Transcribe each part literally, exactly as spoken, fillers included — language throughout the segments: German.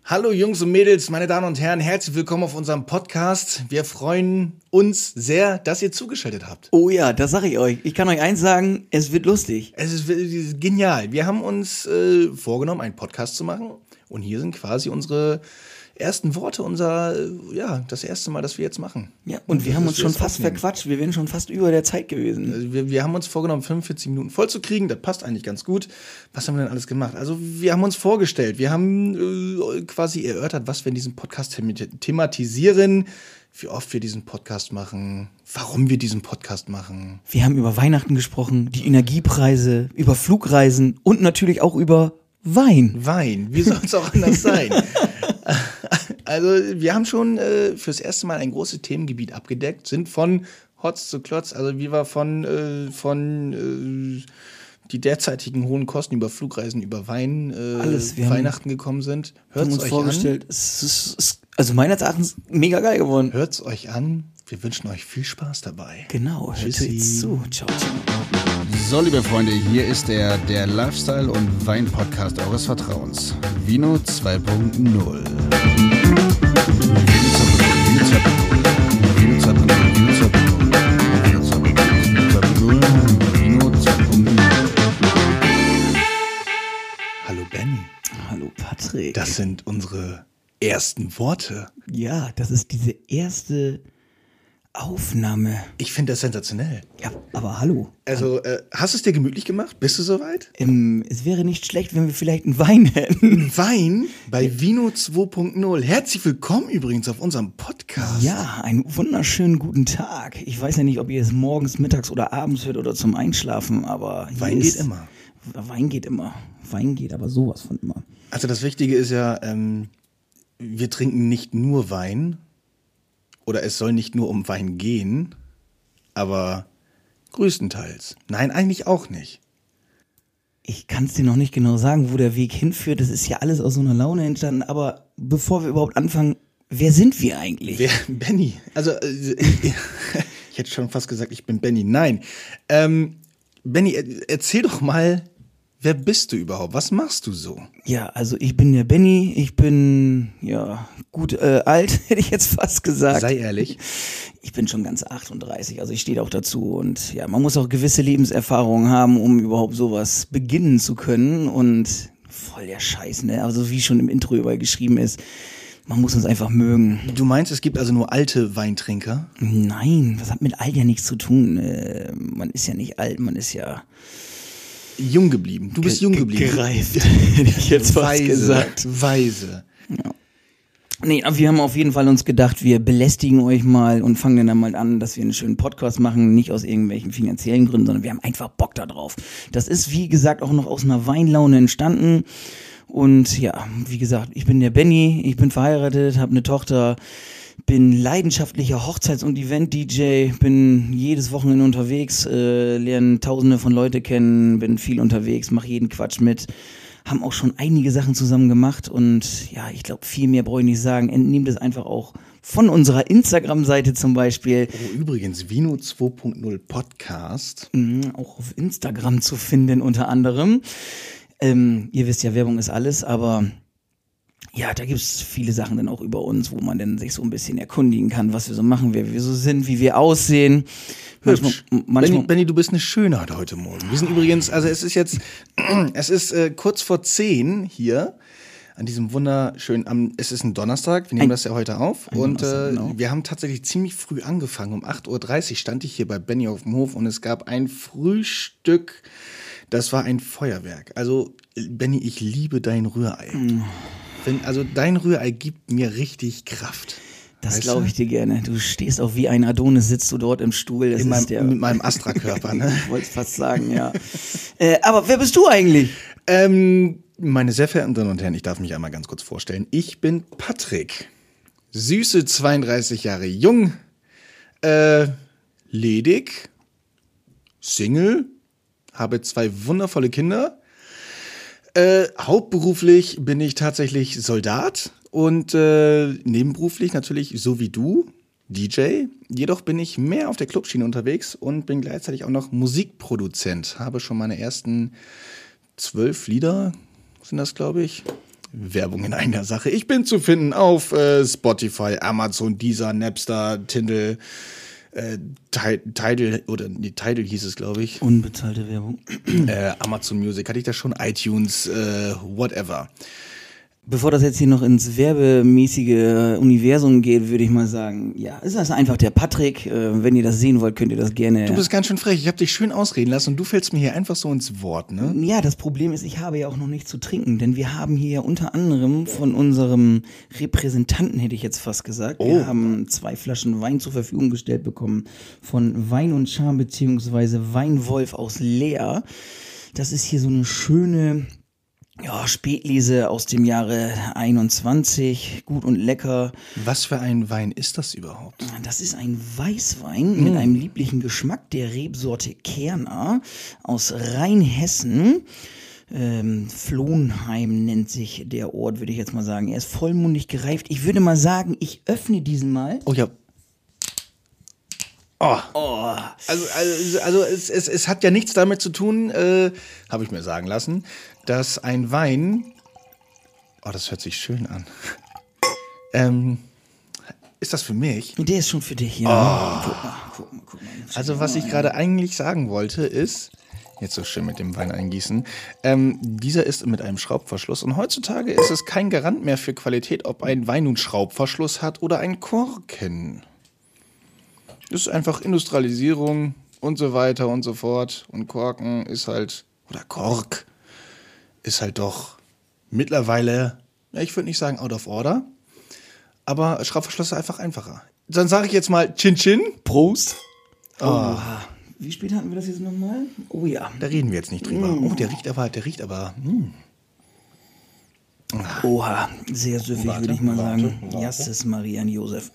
Hallo Jungs und Mädels, meine Damen und Herren, herzlich willkommen auf unserem Podcast. Wir freuen uns sehr, dass ihr zugeschaltet habt. Oh ja, das sage ich euch. Ich kann euch eins sagen, es wird lustig. Es ist, es ist genial. Wir haben uns äh, vorgenommen, einen Podcast zu machen. Und hier sind quasi unsere ersten Worte, unser, äh, ja, das erste Mal, das wir jetzt machen. Ja, und wir das, haben uns schon fast aufnehmen. verquatscht. Wir wären schon fast über der Zeit gewesen. Also wir, wir haben uns vorgenommen, fünfundvierzig Minuten voll zu kriegen. Das passt eigentlich ganz gut. Was haben wir denn alles gemacht? Also wir haben uns vorgestellt. Wir haben äh, quasi erörtert, was wir in diesem Podcast them- thematisieren, wie oft wir diesen Podcast machen, warum wir diesen Podcast machen. Wir haben über Weihnachten gesprochen, die Energiepreise, über Flugreisen und natürlich auch über Wein. Wein, wie soll es auch anders sein? Also wir haben schon äh, fürs erste Mal ein großes Themengebiet abgedeckt, sind von Hotz zu Klotz, also wie wir von, äh, von äh, die derzeitigen hohen Kosten über Flugreisen, über Wein, äh, Alles, wir Weihnachten gekommen sind. Hört Haben es uns euch vorgestellt. an. Es ist, es, also meines Erachtens mega geil geworden. Hört es euch an. Wir wünschen euch viel Spaß dabei. Genau, hört Tschüssi. jetzt zu. Ciao, ciao. So, liebe Freunde, hier ist der, der Lifestyle- und Wein-Podcast eures Vertrauens. Vino zwei Punkt null. Hallo Benny. Hallo Patrick. Das sind unsere ersten Worte. Ja, das ist diese erste Aufnahme. Ich finde das sensationell. Ja, aber hallo. Also, äh, hast du es dir gemütlich gemacht? Bist du soweit? Ähm, es wäre nicht schlecht, wenn wir vielleicht einen Wein hätten. Wein bei Vino zwei Punkt null. Herzlich willkommen übrigens auf unserem Podcast. Ja, einen wunderschönen guten Tag. Ich weiß ja nicht, ob ihr es morgens, mittags oder abends hört oder zum Einschlafen, aber hier Wein ist, geht immer. Wein geht immer. Wein geht aber sowas von immer. Also das Wichtige ist ja, ähm, wir trinken nicht nur Wein oder es soll nicht nur um Wein gehen, aber größtenteils. Nein, eigentlich auch nicht. Ich kann es dir noch nicht genau sagen, wo der Weg hinführt. Das ist ja alles aus so einer Laune entstanden. Aber bevor wir überhaupt anfangen, wer sind wir eigentlich? Wer, Benny. Also äh, ich, ich hätte schon fast gesagt, ich bin Benny. Nein. Ähm, Benny, er- erzähl doch mal, wer bist du überhaupt? Was machst du so? Ja, also ich bin der Benny. Ich bin, ja, gut äh, alt, hätte ich jetzt fast gesagt. Sei ehrlich. Ich bin schon ganz achtunddreißig, also ich stehe auch dazu. Und ja, man muss auch gewisse Lebenserfahrungen haben, um überhaupt sowas beginnen zu können. Und voll der Scheiß, ne? Also wie schon im Intro überall geschrieben ist, man muss uns einfach mögen. Du meinst, es gibt also nur alte Weintrinker? Nein, das hat mit alt ja nichts zu tun. Äh, man ist ja nicht alt, man ist ja Jung geblieben. Du bist ge- jung ge- geblieben. gereift, hätte ich jetzt fast Weise, gesagt. Weise. Nee, aber wir haben auf jeden Fall uns gedacht, wir belästigen euch mal und fangen dann mal an, dass wir einen schönen Podcast machen, nicht aus irgendwelchen finanziellen Gründen, sondern wir haben einfach Bock da drauf. Das ist, wie gesagt, auch noch aus einer Weinlaune entstanden. Und ja, wie gesagt, ich bin der Benny, ich bin verheiratet, habe eine Tochter, bin leidenschaftlicher Hochzeits- und Event-D J, bin jedes Wochenende unterwegs, äh, lerne tausende von Leute kennen, bin viel unterwegs, mache jeden Quatsch mit. Haben auch schon einige Sachen zusammen gemacht und ja, ich glaube, viel mehr brauche ich nicht sagen. Entnehmt es einfach auch von unserer Instagram-Seite zum Beispiel. Oh, übrigens, Vino zwei Punkt null Podcast. Mhm, auch auf Instagram zu finden unter anderem. Ähm, ihr wisst ja, Werbung ist alles, aber ja, da gibt es viele Sachen dann auch über uns, wo man dann sich so ein bisschen erkundigen kann, was wir so machen, wer wir so sind, wie wir aussehen. Manchmal, Hübsch. manchmal, Benny, Benny, du bist eine Schönheit heute Morgen. Wir sind übrigens, also es ist jetzt, es ist äh, kurz vor zehn hier an diesem wunderschönen, am, es ist ein Donnerstag, wir nehmen Ein- das ja heute auf ein und Donnerstag, äh, genau. wir haben tatsächlich ziemlich früh angefangen. Um acht Uhr dreißig stand ich hier bei Benny auf dem Hof und es gab ein Frühstück, das war ein Feuerwerk. Also Benny, ich liebe dein Rührei. Mm. Wenn, also dein Rührei gibt mir richtig Kraft. das Weißt glaube du? ich dir gerne. Du stehst auch wie ein Adonis, sitzt du dort im Stuhl. Das In ist meinem, der, mit meinem Astra-Körper, ne? ich wollte es fast sagen, ja. äh, aber wer bist du eigentlich? Ähm, meine sehr verehrten Damen und Herren, ich darf mich einmal ganz kurz vorstellen. Ich bin Patrick. Süße zweiunddreißig Jahre jung, äh, ledig, Single, habe zwei wundervolle Kinder. Äh, hauptberuflich bin ich tatsächlich Soldat und äh, nebenberuflich natürlich so wie du, D J. Jedoch bin ich mehr auf der Clubschiene unterwegs und bin gleichzeitig auch noch Musikproduzent. Habe schon meine ersten zwölf Lieder, sind das glaube ich, Werbung in einer Sache. Ich bin zu finden auf äh, Spotify, Amazon, Deezer, Napster, Tindle, äh, Tidal, oder nee, Tidal hieß es, glaube ich. Unbezahlte Werbung. Äh, Amazon Music hatte ich da schon, iTunes, äh, whatever. Bevor das jetzt hier noch ins werbemäßige Universum geht, würde ich mal sagen, ja, ist das einfach der Patrick. Äh, wenn ihr das sehen wollt, könnt ihr das gerne. Du bist ganz schön frech. Ich habe dich schön ausreden lassen und du fällst mir hier einfach so ins Wort, ne? Ja, das Problem ist, ich habe ja auch noch nichts zu trinken, denn wir haben hier ja unter anderem von unserem Repräsentanten, hätte ich jetzt fast gesagt, Oh. wir haben zwei Flaschen Wein zur Verfügung gestellt bekommen von Wein und Charme beziehungsweise Weinwolf aus Leer. Das ist hier so eine schöne, ja, Spätlese aus dem Jahre einundzwanzig, gut und lecker. Was für ein Wein ist das überhaupt? Das ist ein Weißwein mit einem lieblichen Geschmack der Rebsorte Kerner aus Rheinhessen. Ähm, Flohnheim nennt sich der Ort, würde ich jetzt mal sagen. Er ist vollmundig gereift. Ich würde mal sagen, ich öffne diesen mal. Oh ja. Oh. Also, also, also es, es, es hat ja nichts damit zu tun, äh, habe ich mir sagen lassen, dass ein Wein, oh, das hört sich schön an. Ähm, ist das für mich? Der ist schon für dich, ja. Guck mal, guck mal, guck mal. Also was ich gerade eigentlich sagen wollte ist, jetzt so schön mit dem Wein eingießen, ähm, dieser ist mit einem Schraubverschluss und heutzutage ist es kein Garant mehr für Qualität, ob ein Wein nun Schraubverschluss hat oder ein Korken. Das ist einfach Industrialisierung und so weiter und so fort. Und Korken ist halt, oder Kork, ist halt doch mittlerweile, ja, ich würde nicht sagen out of order, aber Schraubverschluss ist einfach einfacher. Dann sage ich jetzt mal Chin Chin. Prost. Oh. Wie spät hatten wir das jetzt nochmal? Oh ja. Da reden wir jetzt nicht drüber. Mm. Oh, der riecht aber, der riecht aber. Mm. Oha, sehr süffig, Warte, würde ich mal warte, sagen. warte. Jasses Maria und Josef.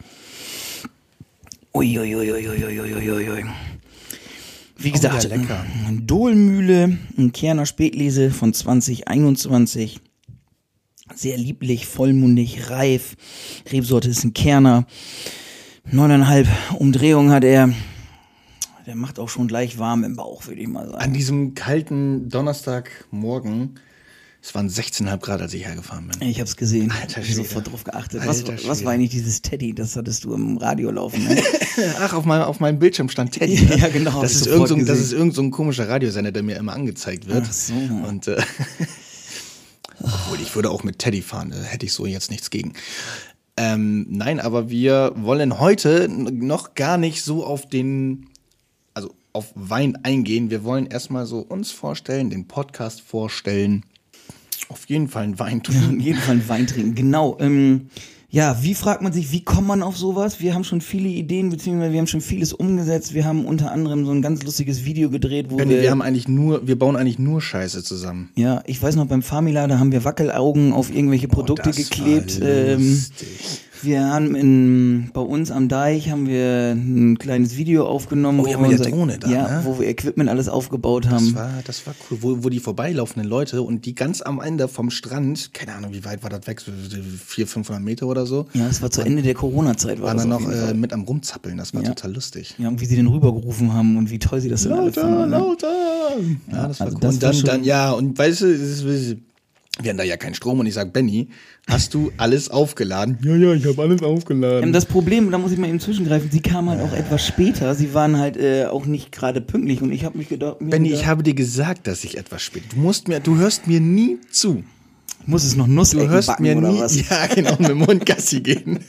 Uiuiuiuiuiuiui. Wie gesagt, ja, lecker. Dohlmühle, ein Kerner Spätlese von zwanzig einundzwanzig. Sehr lieblich, vollmundig, reif. Rebsorte ist ein Kerner. Neuneinhalb Umdrehungen hat er. Der macht auch schon gleich warm im Bauch, würde ich mal sagen. An diesem kalten Donnerstagmorgen, es waren sechzehn Komma fünf Grad, als ich hergefahren bin. Ich hab's gesehen. Alter Ich Schwede. hab sofort drauf geachtet. Was, Alter was Schwede. war eigentlich dieses Teddy? Das hattest du im Radio laufen, ne? Ach, auf meinem, auf meinem Bildschirm stand Teddy. Ne? Ja, genau, hab Das ich ist, sofort irgend so, ein- das gesehen. ist irgend so ein komischer Radiosender, der mir immer angezeigt wird. Ach so. Und äh, obwohl, ich würde auch mit Teddy fahren, da hätte ich so jetzt nichts gegen. Ähm, nein, aber wir wollen heute noch gar nicht so auf den, also auf Wein eingehen. Wir wollen erstmal so uns vorstellen, den Podcast vorstellen. Auf jeden Fall einen Wein tun. Auf jeden Fall einen Wein trinken, genau. Ähm, ja, wie fragt man sich, wie kommt man auf sowas? Wir haben schon viele Ideen, beziehungsweise wir haben schon vieles umgesetzt. Wir haben unter anderem so ein ganz lustiges Video gedreht, wo Benni, wir... wir haben eigentlich nur, wir bauen eigentlich nur Scheiße zusammen. ja, ich weiß noch, beim Famila, da haben wir Wackelaugen auf irgendwelche Produkte Oh, das geklebt. war Ähm, lustig. wir haben in, bei uns am Deich haben wir ein kleines Video aufgenommen. Oh, wo ja, wir mit der unser- Drohne da, Ja, ne? wo wir Equipment alles aufgebaut Das haben. war, das war cool, wo, wo die vorbeilaufenden Leute und die ganz am Ende vom Strand, keine Ahnung, wie weit war das weg, so vierhundert, fünfhundert Meter oder so, Ja, es war zu Ende der Corona-Zeit. War waren das dann auf noch jeden äh, Fall. mit am Rumzappeln, das war Ja. total lustig. Ja, und wie sie den rübergerufen haben und wie toll sie das dann alle fanden. ne? lauter! Ja, das war also cool. das und war dann, schon- dann, ja, und weißt du, das ist, wir haben da ja keinen Strom und ich sag, Benni, hast du alles aufgeladen? Ja, ja, ich habe alles aufgeladen. Ähm, Das Problem, da muss ich mal eben zwischengreifen, sie kamen halt auch etwas später, sie waren halt äh, auch nicht gerade pünktlich und ich habe mich gedacht, mir Benni, gedacht, ich habe dir gesagt, dass ich etwas spät. Du musst mir, du hörst mir nie zu. muss es noch Du Nussecken hörst backen mir oder nie, was? ja genau, mit dem Mund Gassi gehen.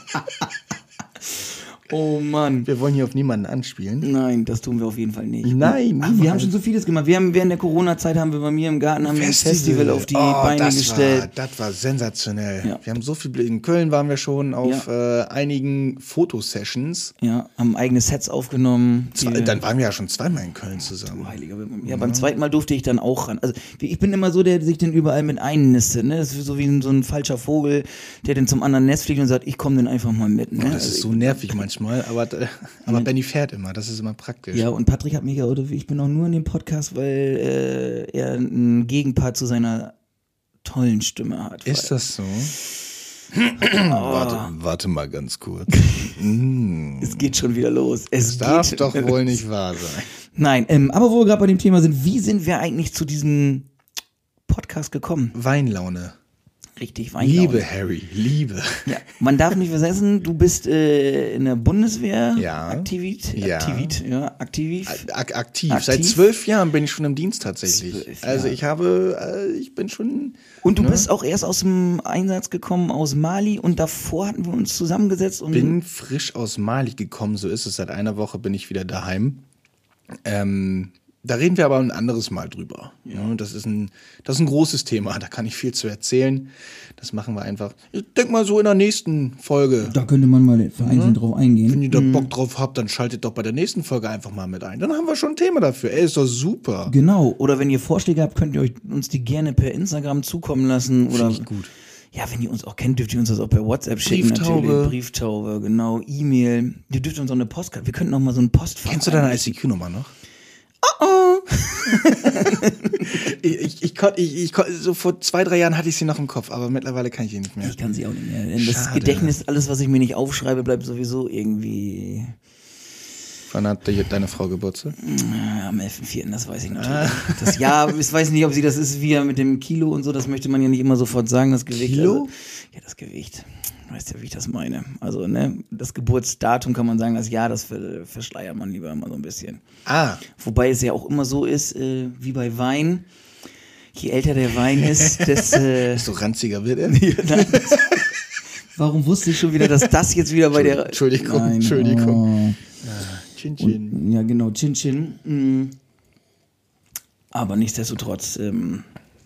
Oh Mann. Wir wollen hier auf niemanden anspielen. Nein, das tun wir auf jeden Fall nicht. Nein, Ach, wir niemals. haben schon so vieles gemacht. Wir haben während der Corona-Zeit haben wir bei mir im Garten haben wir ein Festival auf die oh, Beine das gestellt. War, das war sensationell. Ja. Wir haben so viel, in Köln waren wir schon auf äh, einigen Fotosessions. Ja, haben eigene Sets aufgenommen. Zwei, Die- dann waren wir ja schon zweimal in Köln zusammen. Heiliger Wimmel. Ja, beim zweiten Mal durfte ich dann auch ran. Also wie- ich bin immer so, der sich dann überall mit einnistet. Ne? Das ist so wie so ein falscher Vogel, der dann zum anderen Nest fliegt und sagt, ich komme dann einfach mal mit. Ne? Oh, das Also ist ich- so nervig manchmal, aber, aber Benni fährt immer, das ist immer praktisch. Ja, und Patrick hat mich ja, oder ich bin auch nur in dem Podcast, weil äh, er einen Gegenpart zu seiner tollen Stimme hat. Ist weil, das so? warte, warte mal ganz kurz. mm, Es geht schon wieder los. Es das darf geht doch wohl nicht wahr sein. Nein, ähm, aber wo wir gerade bei dem Thema sind, wie sind wir eigentlich zu diesem Podcast gekommen? Weinlaune. Richtig Weinlaune. Liebe, Harry, Liebe. Ja, man darf nicht vergessen, du bist äh, in der Bundeswehr Ja. aktivit, Ja. aktivit, ja, aktiv. Ak aktiv. Aktiv. Seit zwölf Jahren bin ich schon im Dienst tatsächlich. Zwölf Also Jahre. ich habe, äh, ich bin schon... Und du ne? bist auch erst aus dem Einsatz gekommen aus Mali und davor hatten wir uns zusammengesetzt und bin frisch aus Mali gekommen, so ist es. Seit einer Woche bin ich wieder daheim. Ähm, da reden wir aber ein anderes Mal drüber. Ja. Das ist ein, das ist ein großes Thema, da kann ich viel zu erzählen. Das machen wir einfach. Ich denke mal so in der nächsten Folge. da könnte man mal vereinzelt drauf eingehen. Wenn ihr da Bock drauf habt, dann schaltet doch bei der nächsten Folge einfach mal mit ein. Dann haben wir schon ein Thema dafür. Ey, ist doch super. Genau, oder wenn ihr Vorschläge habt, könnt ihr euch uns die gerne per Instagram zukommen lassen. Oder Finde ich gut. Ja, wenn ihr uns auch kennt, dürft ihr uns das auch per WhatsApp schicken. Brieftaube. Natürlich. Brieftaube, genau. E-Mail. Ihr dürft uns auch eine Postkarte. Wir könnten auch mal so ein Postfach. Kennst du deine I C Q-Nummer noch? Oh. ich, ich, ich, konnt, ich, ich konnt, so vor zwei, drei Jahren hatte ich sie noch im Kopf, aber mittlerweile kann ich sie nicht mehr. Ich kann sie auch nicht mehr. Denn das Schade. Gedächtnis, alles, was ich mir nicht aufschreibe, bleibt sowieso irgendwie Wann hat de- deine Frau Geburtstag? äh, am elften vierten Das weiß ich natürlich. Das Jahr, ich weiß nicht, ob sie das ist, wie ja mit dem Kilo und so, das möchte man ja nicht immer sofort sagen, das Gewicht. Kilo? Also, ja, das Gewicht. Weißt ja, wie ich das meine. Also, ne, das Geburtsdatum kann man sagen, das Jahr, das ver- verschleiert man lieber immer so ein bisschen. Ah, Wobei es ja auch immer so ist, äh, wie bei Wein. Je älter der Wein ist, desto... Äh, desto ranziger wird er. Nein. Warum wusste ich schon wieder, dass das jetzt wieder bei der... Entschuldigung, Nein, Entschuldigung. Oh. Chin Chin. Und, ja, genau, Chin Chin. Mm. Aber nichtsdestotrotz, ähm,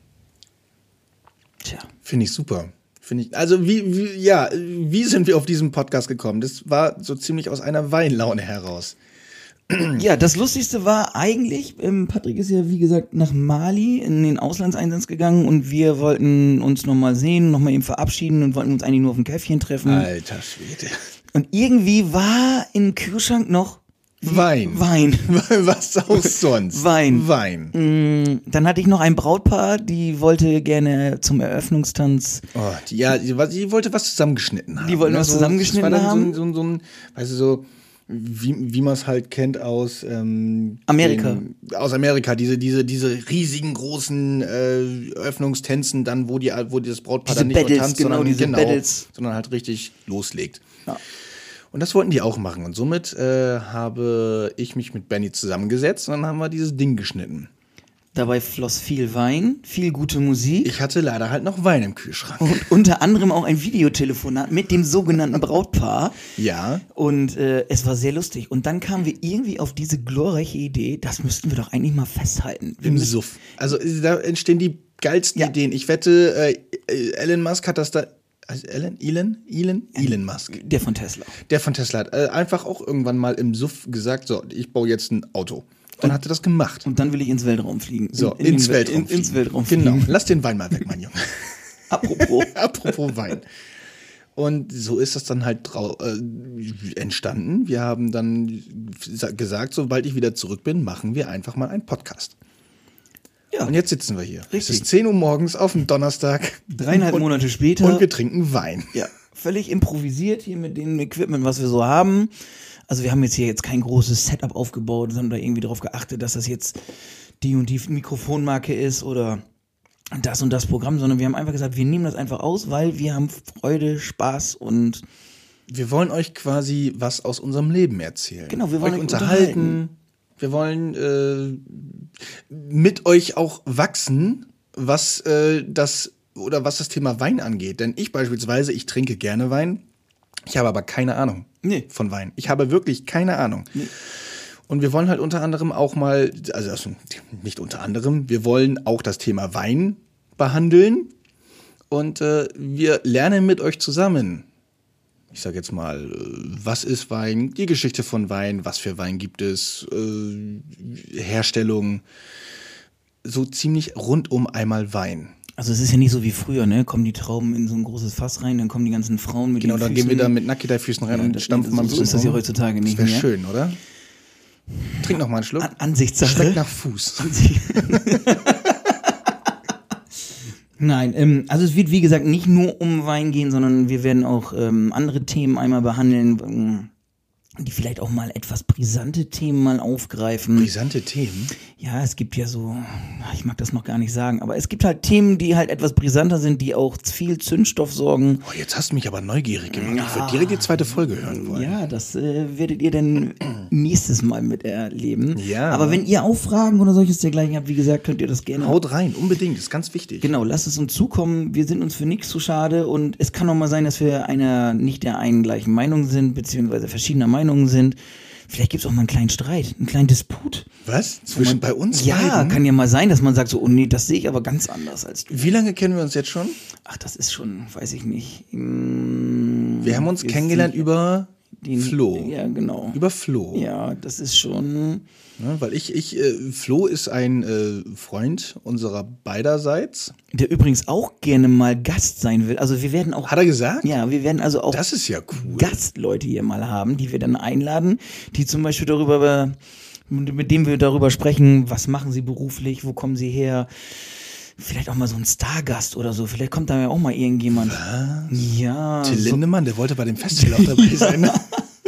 tja. Finde ich super. Finde ich, also wie, wie, ja, wie sind wir auf diesen Podcast gekommen? Das war so ziemlich aus einer Weinlaune heraus. Ja, das Lustigste war eigentlich, ähm, Patrick ist ja wie gesagt nach Mali in den Auslandseinsatz gegangen und wir wollten uns nochmal sehen, nochmal eben verabschieden und wollten uns eigentlich nur auf ein Käffchen treffen. Alter Schwede. Und irgendwie war im Kühlschrank noch Wein. Wein. Was auch sonst? Wein. Wein. Mm, Dann hatte ich noch ein Brautpaar, die wollte gerne zum Eröffnungstanz. Oh, die, ja, die, war- die wollte was zusammengeschnitten haben. Die wollten ne? was So, zusammengeschnitten das war dann haben? So, ein- so, ein- so ein, weißt du, so, wie, wie man es halt kennt aus ähm, Amerika. Den, aus Amerika, diese, diese, diese riesigen großen äh, Öffnungstänzen, dann, wo die, wo das Brautpaar Diese dann nicht Battles, nur tanzt, genau, sondern, diese genau, Battles. sondern halt richtig loslegt. Ja. Und das wollten die auch machen. Und somit äh, habe ich mich mit Benny zusammengesetzt und dann haben wir dieses Ding geschnitten. Dabei floss viel Wein, viel gute Musik. Ich hatte leider halt noch Wein im Kühlschrank. Und unter anderem auch ein Videotelefonat mit dem sogenannten Brautpaar. Ja. Und äh, es war sehr lustig. Und dann kamen wir irgendwie auf diese glorreiche Idee, das müssten wir doch eigentlich mal festhalten. Wir Im müssen, Suff. Also äh, da entstehen die geilsten Ja. Ideen. Ich wette, äh, äh, Elon Musk hat das da. Also Elon? Elon? Elon? Elon Musk. der von Tesla. Der von Tesla hat äh, einfach auch irgendwann mal im Suff gesagt: So, ich baue jetzt ein Auto. Dann hat er das gemacht. Und dann will ich ins Weltraum fliegen. So, In- in ins den Wel- Weltraum. In, ins fliegen. Weltraum Genau. fliegen. Lass den Wein mal weg, mein Junge. Apropos. Apropos Wein. Und so ist das dann halt drau äh, entstanden. Wir haben dann gesagt, sobald ich wieder zurück bin, machen wir einfach mal einen Podcast. Ja. Und jetzt sitzen wir hier. Es Richtig. ist zehn Uhr morgens auf dem Donnerstag. Dreieinhalb und, Monate später. Und wir trinken Wein. Ja, völlig improvisiert hier mit dem Equipment, was wir so haben. Also wir haben jetzt hier jetzt kein großes Setup aufgebaut, sondern da irgendwie darauf geachtet, dass das jetzt die und die Mikrofonmarke ist oder das und das Programm, sondern wir haben einfach gesagt, wir nehmen das einfach aus, weil wir haben Freude, Spaß und Wir wollen euch quasi was aus unserem Leben erzählen. Genau, wir wollen euch euch unterhalten. unterhalten. Wir wollen äh, mit euch auch wachsen, was äh, das oder was das Thema Wein angeht. Denn ich beispielsweise, ich trinke gerne Wein. Ich habe aber keine Ahnung Nee. von Wein. Ich habe wirklich keine Ahnung. Nee. Und wir wollen halt unter anderem auch mal, also, also nicht unter anderem, wir wollen auch das Thema Wein behandeln. Und äh, wir lernen mit euch zusammen. Ich sage jetzt mal, äh, was ist Wein, die Geschichte von Wein, was für Wein gibt es, äh, Herstellung, so ziemlich rundum einmal Wein. also es ist ja nicht so wie früher, ne? Kommen die Trauben in so ein großes Fass rein, dann kommen die ganzen Frauen mit Genau, den dann Füßen. gehen wir da mit Nackidei-Füßen rein Ja, und das- stampfen mal ein so bisschen ist das ja rum. heutzutage nicht Das wäre mehr. schön, oder? Trink noch mal einen Schluck. An Ansichtssache. Schmeckt nach Fuß. Nein, ähm, also es wird wie gesagt nicht nur um Wein gehen, sondern wir werden auch ähm, andere Themen einmal behandeln. Ähm, die vielleicht auch mal etwas brisante Themen mal aufgreifen. Brisante Themen? Ja, es gibt ja so, ich mag das noch gar nicht sagen, aber es gibt halt Themen, die halt etwas brisanter sind, die auch viel Zündstoff sorgen. Oh, jetzt hast du mich aber neugierig gemacht. Ja. Ich würde direkt die zweite Folge hören wollen. Ja, das äh, werdet ihr dann nächstes Mal miterleben. Ja. Aber wenn ihr auch Fragen oder solches dergleichen habt, wie gesagt, könnt ihr das gerne. Haut rein, unbedingt, das ist ganz wichtig. Genau, lasst es uns zukommen. Wir sind uns für nichts zu schade und es kann auch mal sein, dass wir einer nicht der einen gleichen Meinung sind, beziehungsweise verschiedener Meinung sind. Vielleicht gibt es auch mal einen kleinen Streit, einen kleinen Disput. Was? Zwischen man, bei uns Ja, beiden? kann ja mal sein, dass man sagt so, oh nee, das sehe ich aber ganz anders als du. Wie lange kennen wir uns jetzt schon? Ach, das ist schon, weiß ich nicht. Hm, wir haben uns kennengelernt über den, Flo. Ja, genau. Über Flo. Ja, das ist schon... Ja, weil ich, ich äh, Flo ist ein äh, Freund unserer beiderseits. Der übrigens auch gerne mal Gast sein will. Also wir werden auch... Hat er gesagt? Ja, wir werden also auch... Das ist ja cool. Gastleute hier mal haben, die wir dann einladen, die zum Beispiel darüber, mit denen wir darüber sprechen, was machen sie beruflich, wo kommen sie her... Vielleicht auch mal so ein Stargast oder so. Vielleicht kommt da ja auch mal irgendjemand. Was? Ja. Till so Lindemann, der wollte bei dem Festival auch dabei sein. Ne?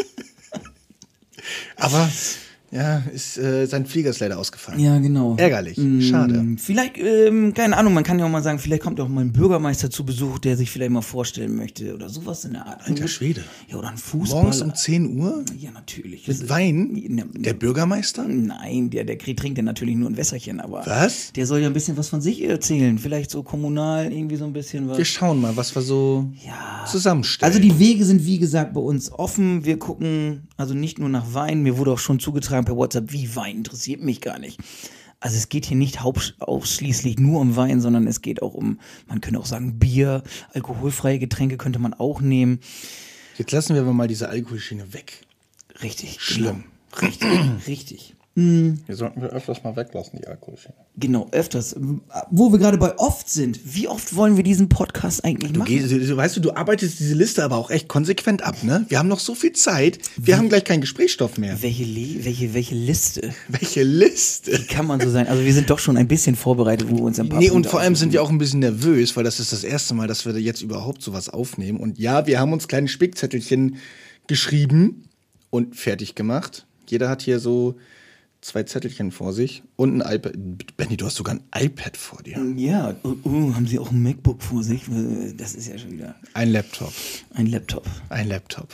Aber ja, ist, äh, sein Flieger ist leider ausgefallen. Ja, genau. Ärgerlich. Schade. Mm, vielleicht, ähm, keine Ahnung, man kann ja auch mal sagen, vielleicht kommt auch mal ein Bürgermeister zu Besuch, der sich vielleicht mal vorstellen möchte oder sowas in der Art. Alter Schwede. Ja, oder ein Fußballer. Morgens um zehn Uhr? Ja, natürlich. Mit Wein? Ne, der Bürgermeister? Nein, der, der trinkt ja natürlich nur ein Wässerchen, aber... Was? Der soll ja ein bisschen was von sich erzählen. Vielleicht so kommunal irgendwie so ein bisschen was. Wir schauen mal, was wir so ja. zusammenstellen. Also die Wege sind wie gesagt bei uns offen. Wir gucken also nicht nur nach Wein. Mir wurde auch schon zugetragen per WhatsApp, wie Wein interessiert mich gar nicht. Also es geht hier nicht haupt- ausschließlich nur um Wein, sondern es geht auch um, man könnte auch sagen Bier, alkoholfreie Getränke könnte man auch nehmen. Jetzt lassen wir aber mal diese Alkoholschiene weg. Richtig. Schlimm. Genau. Richtig, richtig. Wir sollten wir öfters mal weglassen, die Alkoholschiene. Genau, öfters. Wo wir gerade bei oft sind, wie oft wollen wir diesen Podcast eigentlich Du, machen? gehst, du, weißt du, du arbeitest diese Liste aber auch echt konsequent ab, ne? Wir haben noch so viel Zeit, wir wie? haben gleich keinen Gesprächsstoff mehr. Welche, Le- welche, welche Liste? Welche Liste? Wie kann man so sein? Also wir sind doch schon ein bisschen vorbereitet, wo wir uns ein paar Nee, Punkte und vor allem aussuchen. sind wir auch ein bisschen nervös, weil das ist das erste Mal, dass wir jetzt überhaupt sowas aufnehmen. Und ja, wir haben uns kleine Spickzettelchen geschrieben und fertig gemacht. Jeder hat hier so zwei Zettelchen vor sich und ein iPad. Benni, du hast sogar ein iPad vor dir. Ja, oh, oh, haben Sie auch ein MacBook vor sich? Das ist ja schon wieder Ein Laptop. ein Laptop. Ein Laptop.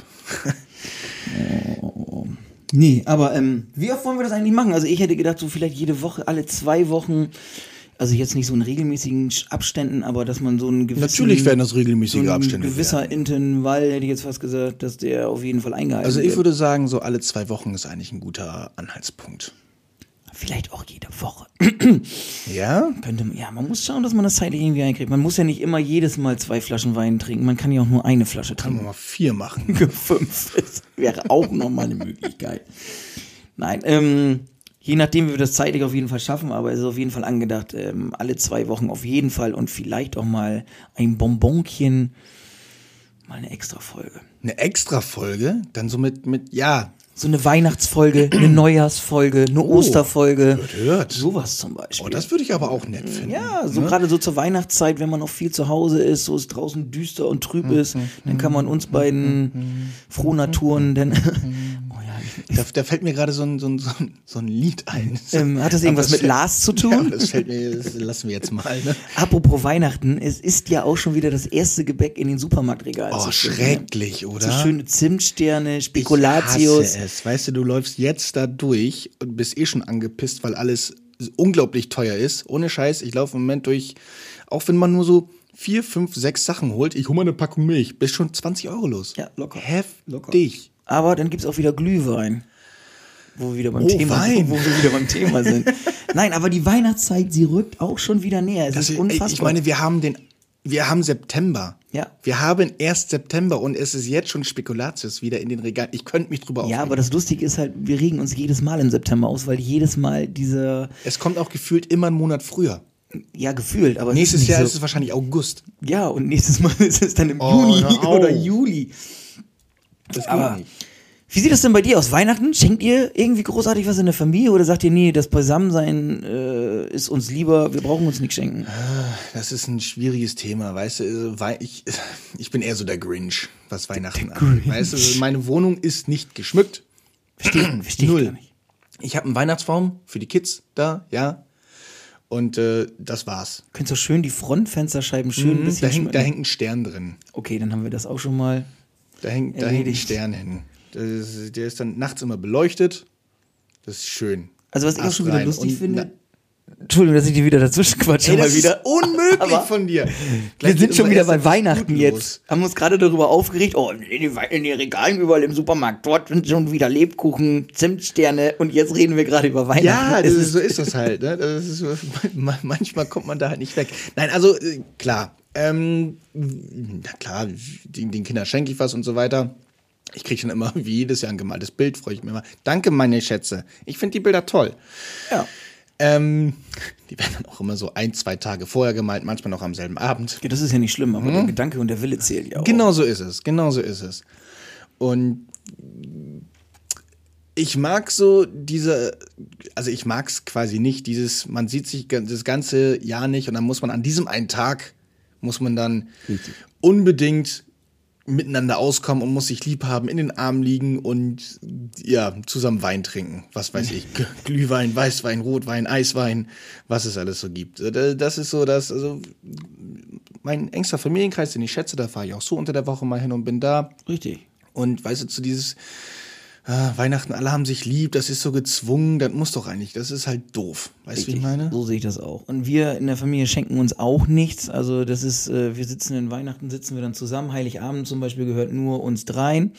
Oh. Nee, aber ähm, wie oft wollen wir das eigentlich machen? Also ich hätte gedacht, so vielleicht jede Woche, alle zwei Wochen. Also jetzt nicht so in regelmäßigen Abständen, aber dass man so einen gewissen... Natürlich werden das regelmäßige so ein Abstände gewisser werden. Intervall, hätte ich jetzt fast gesagt, dass der auf jeden Fall eingehalten Also wird. ich würde sagen, so alle zwei Wochen ist eigentlich ein guter Anhaltspunkt. Vielleicht auch jede Woche. Ja? Könnte man, ja, man muss schauen, dass man das zeitlich irgendwie einkriegt. Man muss ja nicht immer jedes Mal zwei Flaschen Wein trinken. Man kann ja auch nur eine Flasche Kann man trinken. mal vier machen. Fünf. Das wäre auch nochmal eine Möglichkeit. Nein, ähm, je nachdem, wie wir das zeitlich auf jeden Fall schaffen, aber es ist auf jeden Fall angedacht, ähm, alle zwei Wochen auf jeden Fall und vielleicht auch mal ein Bonbonchen, mal eine extra Folge. Eine extra Folge? Dann so mit, mit ja. So eine Weihnachtsfolge, eine Neujahrsfolge, eine Osterfolge. Hört, hört. Sowas zum Beispiel. Oh, das würde ich aber auch nett finden. Ja, so ne? gerade so zur Weihnachtszeit, wenn man noch viel zu Hause ist, so es draußen düster und trüb ist, dann kann man uns beiden Frohnaturen, denn oh ja, ich, Da, da fällt mir gerade so ein, so, ein, so ein- so ein Lied ein. ähm, hat das irgendwas Aber mit fällt- Lars zu Ja, tun? das fällt mir, das lassen wir jetzt mal. Ne? Apropos Weihnachten, es ist ja auch schon wieder das erste Gebäck in den Supermarktregalen. Oh, zu finden, schrecklich, ne? oder? So schöne Zimtsterne, Ich Spekulatius. hasse es. Weißt du, du läufst jetzt da durch und bist eh schon angepisst, weil alles unglaublich teuer ist. Ohne Scheiß, ich laufe im Moment durch, auch wenn man nur so vier, fünf, sechs Sachen holt, ich hole mal eine Packung Milch, bist schon zwanzig Euro los. Ja, locker. Heftig. Aber dann gibt's auch wieder Glühwein. Wo wir wieder beim Oh, Thema Wein. wo wir wieder beim Thema sind. Nein, aber die Weihnachtszeit, sie rückt auch schon wieder näher. Es Das ist ist, unfassbar. ich meine, wir haben den, wir haben September. Ja. Wir haben erst September und es ist jetzt schon Spekulatius wieder in den Regalen. Ich könnte mich drüber ja, aufregen. aber das Lustige ist halt, wir regen uns jedes Mal im September aus, weil jedes Mal dieser, Es kommt auch gefühlt immer einen Monat früher. ja, gefühlt, aber es Nächstes ist nicht Jahr so, ist es wahrscheinlich August. ja, und nächstes Mal ist es dann im Oh, Juni hör auf. oder Juli. Das geht Aber nicht. wie sieht das denn bei dir aus? Weihnachten? Schenkt ihr irgendwie großartig was in der Familie oder sagt ihr, nee, das Beisammensein äh, ist uns lieber, wir brauchen uns nichts schenken? Das ist ein schwieriges Thema, weißt du, also, wei- ich, ich bin eher so der Grinch, was Weihnachten Der angeht. Grinch. Weißt du, meine Wohnung ist nicht geschmückt. Verstehe versteh ich Null. gar nicht. Ich habe einen Weihnachtsbaum für die Kids da, ja. Und äh, das war's. Könntest du schön die Frontfensterscheiben schön ein Mhm, bisschen da, hängt, da schmücken? hängt ein Stern drin. Okay, dann haben wir das auch schon mal. Da hängt, da hängt ein Erledigt. Stern hin. Das ist, der ist dann nachts immer beleuchtet. Das ist schön. Also was ich auch schon wieder Astrein. lustig Und finde. na- Entschuldigung, dass ich dir wieder dazwischen quatsche. Ey, mal das wieder. ist unmöglich Aber von dir. Wir Gleich sind geht schon unser wieder bei erster Weihnachten Flut jetzt. los. Haben uns gerade darüber aufgeregt, oh, in den, in den Regalen überall im Supermarkt, dort sind schon wieder Lebkuchen, Zimtsterne und jetzt reden wir gerade über Weihnachten. Ja, das Es ist, so ist das halt. Ne? Das ist so, man- manchmal kommt man da halt nicht weg. Nein, also äh, klar. Ähm, na klar, den, den Kindern schenke ich was und so weiter. Ich kriege schon immer wie jedes Jahr ein gemaltes Bild, freue ich mich immer. Danke, meine Schätze. Ich finde die Bilder toll. Ja. Ähm, die werden dann auch immer so ein, zwei Tage vorher gemalt, manchmal noch am selben Abend. Ja, das ist ja nicht schlimm, aber der Gedanke und der Wille zählt ja auch. Genau so ist es, genau so ist es. Und ich mag so diese, also ich mag es quasi nicht, dieses, man sieht sich das ganze Jahr nicht und dann muss man an diesem einen Tag, muss man dann Richtig. unbedingt miteinander auskommen und muss sich lieb haben, in den Armen liegen und ja, zusammen Wein trinken. Was weiß ich, G- Glühwein, Weißwein, Rotwein, Eiswein, was es alles so gibt. Das ist so das, also mein engster Familienkreis, den ich schätze, da fahre ich auch so unter der Woche mal hin und bin da. Richtig. Und weißt du, zu dieses ah, Weihnachten, alle haben sich lieb, das ist so gezwungen, das muss doch eigentlich, das ist halt doof. Weißt du, wie ich meine? So sehe ich das auch. Und wir in der Familie schenken uns auch nichts. Also das ist, äh, wir sitzen in Weihnachten, sitzen wir dann zusammen. Heiligabend zum Beispiel gehört nur uns dreien.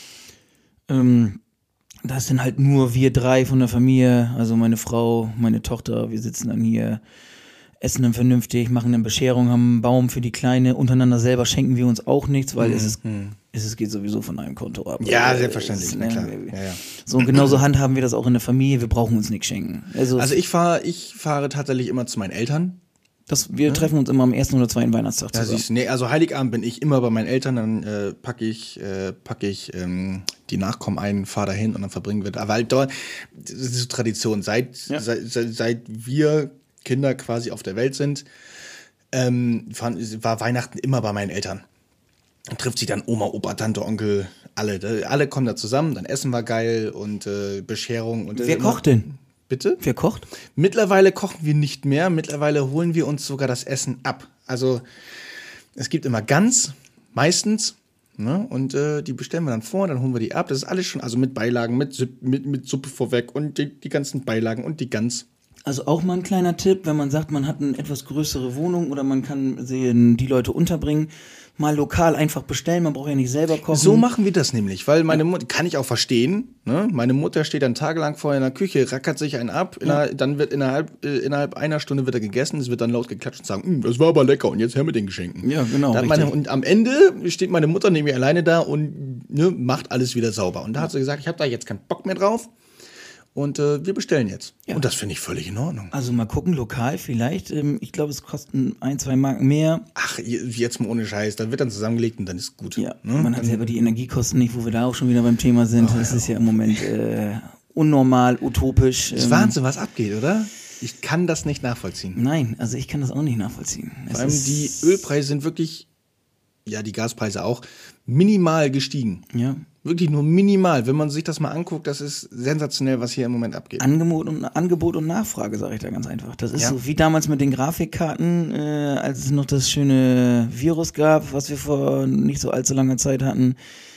Ähm, das sind halt nur wir drei von der Familie, also meine Frau, meine Tochter. Wir sitzen dann hier, essen dann vernünftig, machen eine Bescherung, haben einen Baum für die Kleine. Untereinander selber schenken wir uns auch nichts, weil es ist, es ist, geht sowieso von einem Konto ab. Ja, Äh, selbstverständlich, es ist, na klar. ne, Ja, ja. So, und genauso handhaben wir das auch in der Familie. Wir brauchen uns nichts schenken. Also, Also ich fahre ich fahre tatsächlich immer zu meinen Eltern. das, wir treffen uns immer am ersten oder zweiten Weihnachtstag Ja, zusammen. siehst du, nee, also Heiligabend bin ich immer bei meinen Eltern, dann äh, packe ich, äh, pack ich ähm, die Nachkommen ein, fahre dahin und dann verbringen wir da. Weil dort, das ist so Tradition, seit, Ja. seit, seit, seit wir Kinder quasi auf der Welt sind, ähm, fahren, war Weihnachten immer bei meinen Eltern. Dann trifft sich dann Oma, Opa, Tante, Onkel, alle. Da, alle kommen da zusammen, dann Essen war geil und äh, Bescherung. Und, äh, Wer immer- kocht denn? Bitte? Wer kocht? Mittlerweile kochen wir nicht mehr, mittlerweile holen wir uns sogar das Essen ab. Also es gibt immer Gans, meistens, ne? Und äh, die bestellen wir dann vor, dann holen wir die ab. Das ist alles schon, also mit Beilagen, mit, Sup- mit, mit Suppe vorweg und die, die ganzen Beilagen und die Gans. Also auch mal ein kleiner Tipp, wenn man sagt, man hat eine etwas größere Wohnung oder man kann sehen, die Leute unterbringen, mal lokal einfach bestellen, man braucht ja nicht selber kochen. So machen wir das nämlich, weil meine Mutter, kann ich auch verstehen, ne? Meine Mutter steht dann tagelang vorher in der Küche, rackert sich einen ab, innerhalb, dann wird innerhalb, äh, innerhalb einer Stunde wird er gegessen, es wird dann laut geklatscht und sagen, "Mm, das war aber lecker und jetzt her mit den Geschenken." Ja, genau, Da hat meine, richtig. und am Ende steht meine Mutter neben mir alleine da und ne, macht alles wieder sauber. Und da hat sie gesagt, ich habe da jetzt keinen Bock mehr drauf und äh, wir bestellen jetzt. Ja. Und das finde ich völlig in Ordnung. Also mal gucken, lokal vielleicht. Ähm, ich glaube, es kosten ein, zwei Marken mehr. Ach, jetzt mal ohne Scheiß, dann wird dann zusammengelegt und dann ist gut. Ja, Ne? man hat selber die Energiekosten nicht, wo wir da auch schon wieder beim Thema sind. Oh, das ja. ist ja im Moment äh, unnormal, utopisch. Das ist Ähm, Wahnsinn, was abgeht, oder? Ich kann das nicht nachvollziehen. Nein, also ich kann das auch nicht nachvollziehen. Es Vor allem ist- die Ölpreise sind wirklich, ja, die Gaspreise auch, minimal gestiegen. Ja. Wirklich nur minimal. Wenn man sich das mal anguckt, das ist sensationell, was hier im Moment abgeht. Angebot und, Angebot und Nachfrage, sage ich da ganz einfach. Das ist Ja. so wie damals mit den Grafikkarten, äh, als es noch das schöne Virus gab, was wir vor nicht so allzu langer Zeit hatten.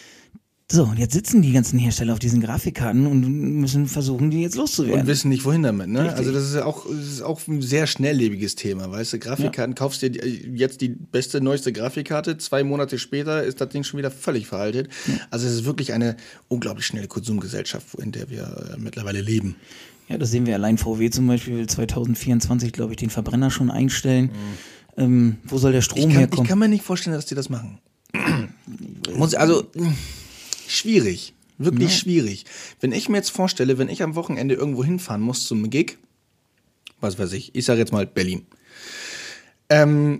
So, und jetzt sitzen die ganzen Hersteller auf diesen Grafikkarten und müssen versuchen, die jetzt loszuwerden. Und wissen nicht, wohin damit, ne? Richtig. Also das ist ja auch, das ist auch ein sehr schnelllebiges Thema, weißt du? Grafikkarten, kaufst dir die- jetzt die beste, neueste Grafikkarte, zwei Monate später ist das Ding schon wieder völlig veraltet. Also es ist wirklich eine unglaublich schnelle Konsumgesellschaft, in der wir äh, mittlerweile leben. Ja, das sehen wir allein. V W zum Beispiel will zwanzig vierundzwanzig, glaube ich, den Verbrenner schon einstellen. Ähm, wo soll der Strom Ich kann, herkommen? ich kann mir nicht vorstellen, dass die das machen. Muss, also, mh, schwierig. Wirklich Ja. schwierig. Wenn ich mir jetzt vorstelle, wenn ich am Wochenende irgendwo hinfahren muss zum Gig, was weiß ich, ich sage jetzt mal Berlin. Ähm,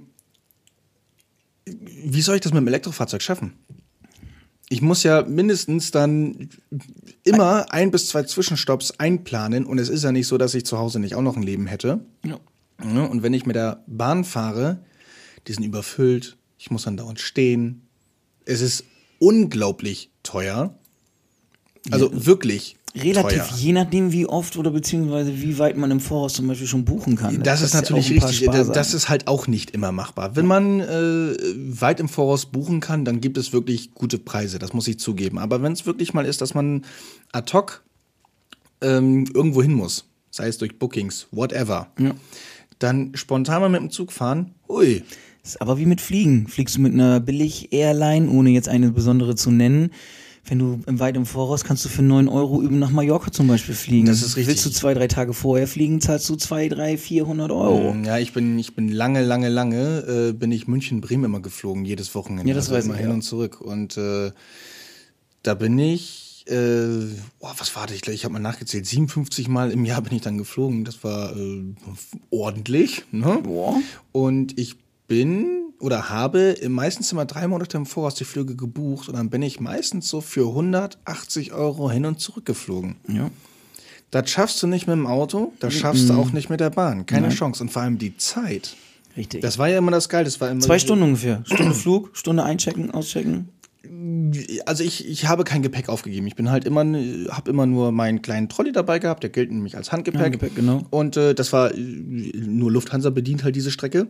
wie soll ich das mit dem Elektrofahrzeug schaffen? Ich muss ja mindestens dann immer ein bis zwei Zwischenstopps einplanen und es ist ja nicht so, dass ich zu Hause nicht auch noch ein Leben hätte. ja. Ja, und wenn ich mit der Bahn fahre, die sind überfüllt, ich muss dann dauernd stehen. Es ist unglaublich teuer. Also wirklich. Relativ, teuer. je nachdem wie oft oder beziehungsweise wie weit man im Voraus zum Beispiel schon buchen kann. Das ist ja natürlich auch ein paar richtig. Sparsachen. Das ist halt auch nicht immer machbar. Wenn man äh, weit im Voraus buchen kann, dann gibt es wirklich gute Preise. Das muss ich zugeben. Aber wenn es wirklich mal ist, dass man ad hoc ähm, irgendwo hin muss, sei es durch Bookings, whatever, Ja. dann spontan mal mit dem Zug fahren, ui. Das ist aber wie mit Fliegen. Fliegst du mit einer Billig-Airline, ohne jetzt eine besondere zu nennen, wenn du weit im Voraus kannst du für neun Euro üben nach Mallorca zum Beispiel fliegen. Das ist richtig. Willst du zwei, drei Tage vorher fliegen, zahlst du zwei, drei, vierhundert Euro. Ja, ich bin, ich bin lange, lange, lange, äh, bin ich München-Bremen immer geflogen, jedes Wochenende. Ja, das also weiß immer ich, hin ja. und zurück. Und äh, da bin ich, äh, boah, was war das? Ich glaube, ich habe mal nachgezählt, siebenundfünfzig Mal im Jahr bin ich dann geflogen. Das war äh, ordentlich. Ne? Boah. Und ich bin oder habe meistens immer drei Monate im Voraus die Flüge gebucht und dann bin ich meistens so für hundertachtzig Euro hin und zurück geflogen. Ja. Das schaffst du nicht mit dem Auto, das schaffst du auch nicht mit der Bahn. Keine Nein. Chance. Und vor allem die Zeit. Richtig. Das war ja immer das Geile. Das war immer Zwei Stunden ungefähr. Stunde Flug, Stunde einchecken, auschecken. Also ich, ich habe kein Gepäck aufgegeben. Ich bin halt immer, habe immer nur meinen kleinen Trolley dabei gehabt. Der gilt nämlich als Handgepäck. Handgepäck, genau. Und äh, das war äh, nur Lufthansa bedient halt diese Strecke.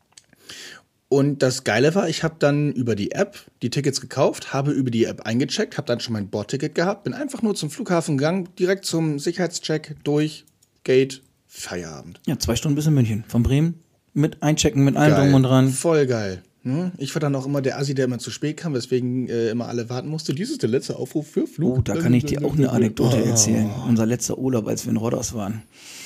Und das Geile war, ich habe dann über die App die Tickets gekauft, habe über die App eingecheckt, habe dann schon mein Bordticket gehabt, bin einfach nur zum Flughafen gegangen, direkt zum Sicherheitscheck, durch, Gate, Feierabend. Ja, zwei Stunden bis in München. Von Bremen mit einchecken, mit allem Geil. drum und dran. Voll geil. Ne? Ich war dann auch immer der Assi, der immer zu spät kam, weswegen äh, immer alle warten musste. Dies ist der letzte Aufruf für Flug. Oh, da kann ich dir auch eine Anekdote erzählen. Unser letzter Urlaub, als wir in Rhodos waren.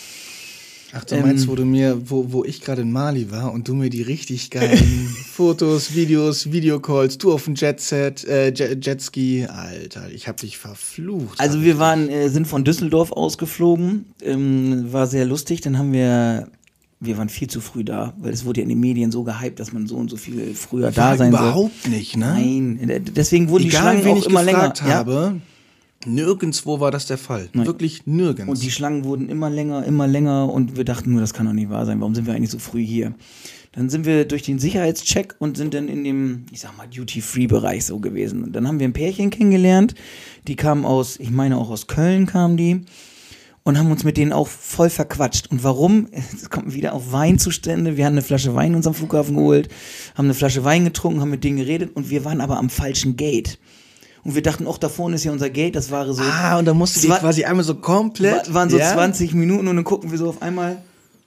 Ach, du meinst, wo du mir, wo, wo ich gerade in Mali war und du mir die richtig geilen Fotos, Videos, Videocalls, du auf dem Jetset, äh, Jet, Jetski, Alter, ich hab dich verflucht. Also wir waren, äh, sind von Düsseldorf ausgeflogen, ähm, war sehr lustig, dann haben wir, wir waren viel zu früh da, weil es wurde ja in den Medien so gehypt, dass man so und so viel früher da war sein soll. überhaupt nicht, ne? Nein, äh, deswegen wurden die Egal, Schlangen wen auch ich immer länger. gefragt habe, nirgendwo war das der Fall. Nein. Wirklich nirgends. Und die Schlangen wurden immer länger, immer länger und wir dachten nur, das kann doch nicht wahr sein. Warum sind wir eigentlich so früh hier? Dann sind wir durch den Sicherheitscheck und sind dann in dem, ich sag mal, Duty-Free-Bereich so gewesen. Und dann haben wir ein Pärchen kennengelernt, die kamen aus, ich meine auch aus Köln kamen die und haben uns mit denen auch voll verquatscht. Und warum? Es kommt wieder auf Wein zustande. Wir haben eine Flasche Wein in unserem Flughafen geholt, haben eine Flasche Wein getrunken, haben mit denen geredet und wir waren aber am falschen Gate. Und wir dachten, auch da vorne ist ja unser Gate, das war so. Ah, und da musste die Zwa- quasi einmal so komplett. Wa- waren so ja? zwanzig Minuten und dann gucken wir so auf einmal.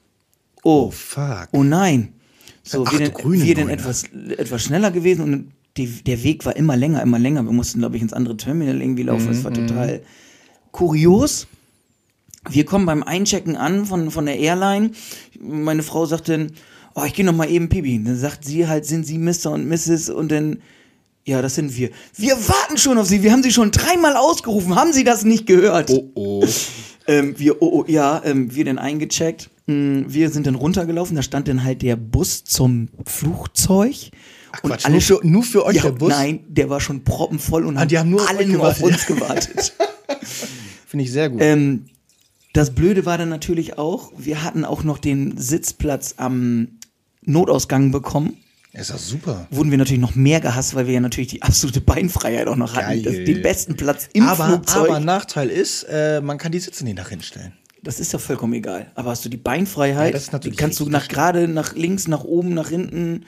Oh, Oh, fuck. oh nein. So, Ach, wir du dann, grüne wir dann Neune. etwas, etwas schneller gewesen und die, der Weg war immer länger, immer länger. Wir mussten, glaube ich, ins andere Terminal irgendwie laufen. Das war total kurios. Wir kommen beim Einchecken an von, von der Airline. Meine Frau sagt dann, oh, ich gehe noch mal eben Pipi. Dann sagt sie halt, sind Sie Mister und Misses Und dann, ja, das sind wir. Wir warten schon auf Sie. Wir haben Sie schon dreimal ausgerufen. Haben Sie das nicht gehört? Oh, oh. Ähm, wir, oh, oh, ja, ähm, wir dann eingecheckt. Mm, Wir sind dann runtergelaufen. Da stand dann halt der Bus zum Flugzeug. Ach Und Quatsch, alle nur für, nur für euch ja, der Bus? Nein, der war schon proppenvoll und Ah, haben, die haben nur auf alle euch nur auf gewartet. uns gewartet. Finde ich sehr gut. ähm, das Blöde war dann natürlich auch, wir hatten auch noch den Sitzplatz am Notausgang bekommen. Ist doch super. Wurden wir natürlich noch mehr gehasst, weil wir ja natürlich die absolute Beinfreiheit auch noch hatten. Geil. Das, den besten Platz im aber, Flugzeug. aber Nachteil ist, äh, man kann die Sitze nicht nach hinten stellen. Das ist ja vollkommen egal. Aber hast du die Beinfreiheit, Ja, das ist natürlich die kannst du richtig, nach gerade, nach links, nach oben, nach hinten.